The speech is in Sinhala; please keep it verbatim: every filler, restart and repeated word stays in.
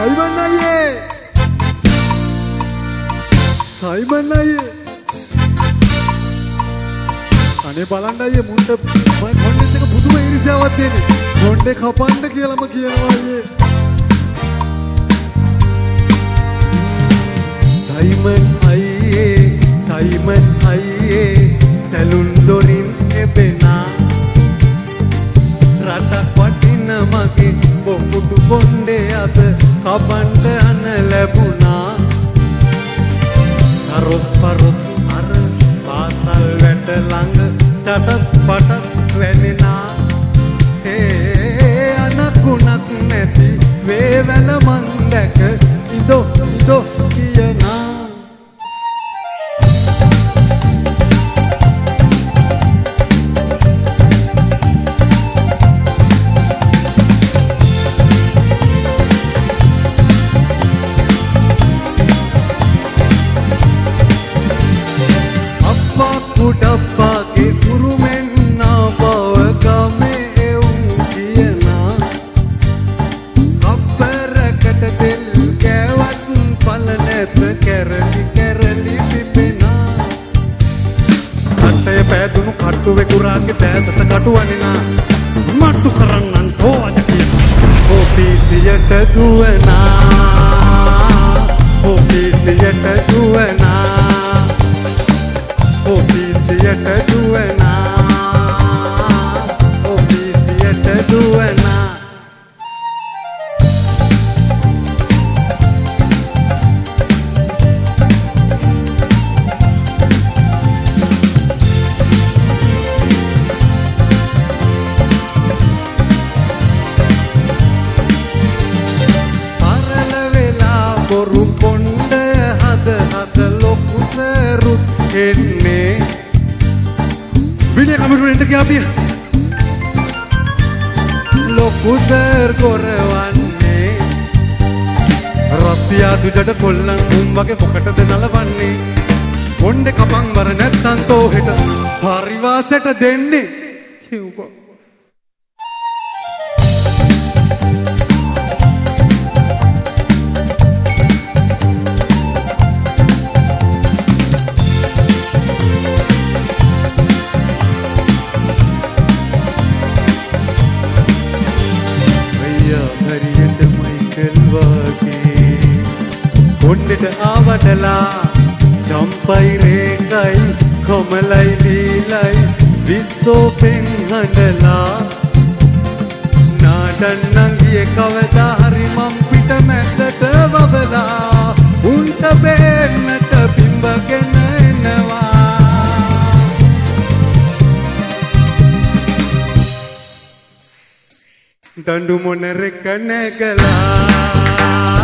සයිමන් අයියේ සයිමන් අයියේ අනේ බලන්න අයියේ මුන්ට කොණ්ඩෙත් එක පුදුම ඉරිසියාවක් තියෙන්නේ කොණ්ඩේ කපන්න කියලාම කියනවා අයියේ සයිමන් අයියේ සයිමන් අයියේ සැලුන් දොරින් එබෙනා රටක් වටින මගේ බොකුඩු කොණ්ඩේ අද කපන්න අන ලැබුණා කරොස් පරොස් අර පාසල් වැට ළඟ චටස් පටස් වැනෙනා ඒ අනකුණක් නැති වේවැල මන් දැක ඉදෝ ඉදෝ කියනා කුඩප්පාගේ උරුමෙන් නාබව ගමේ එවුන් කියනා අපරකට තෙල් කෑවත් පල නැත කැරලි කැරලි පිපෙනා අටේ පෑදුණු කට්ටුවේ කුරාගේ තෑසට කටු වනිනා මට්ටු කරන්නන් තෝවද කියනවා ඔෆිසියට දුවනා ඔෆිසියට දුවනා ඔෆිසියට දුවනා ඔෆිසියට දුවනා පරල වෙලා බොරු කොණ්ඩ හද හද ලොකු සරුත් එන්නේ විඩිය කමිටුවෙන්ට ගියාපිය ලොකු සර් කොරවන්නේ රස්තියා දුජට කොල්ලන් උම් වගේ පොකටද නලවන්නේ කොණ්ඩේ කපන් වර නැත්තන් තෝ හෙට පරිවාසයට දෙන්නේ කිව්වා කොණ්ඩෙට ආවටලා චම්පයි රේකයි කොමලයි ලීලයි විස්සෝ පෙන් හඬලා නාඩන්නන් ගියේ කවදා හරි මම් පිට මැද්දට වවලා උන්ට බේන්නට පිඹගෙන එනවා දඬු මොන රෙක නැගලා